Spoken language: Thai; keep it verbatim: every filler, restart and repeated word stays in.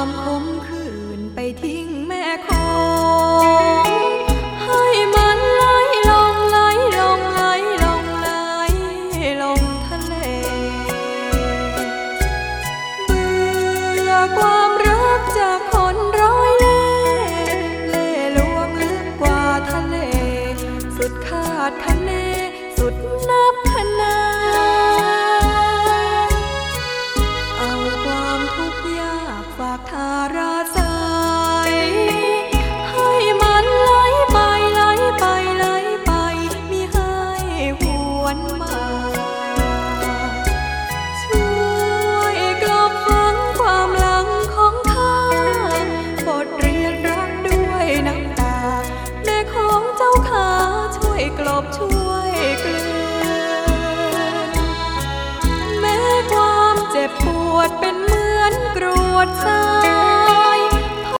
ามคมคืนไปทิ้งแม่ของให้มันไหลลงไหลลงไหลลงไหลลงทะเลเบื่อความรักจากคนร้อยเล่เล่ลวงลึกกว่าทะเลสุดคาดคะเนสุดนับพนาเอาความทุกข์ยากฝากทาราใจให้มันไหลไปไหลไปไหลไปมิให้หวนมาช่วยกลบฝังความหลังของข้าบทเรียนรักด้วยน้ำตาแม่ของเจ้าขาช่วยกลบช่วยกลืนแม้ความเจ็บปวดเป็นเหมือนกรวดทราย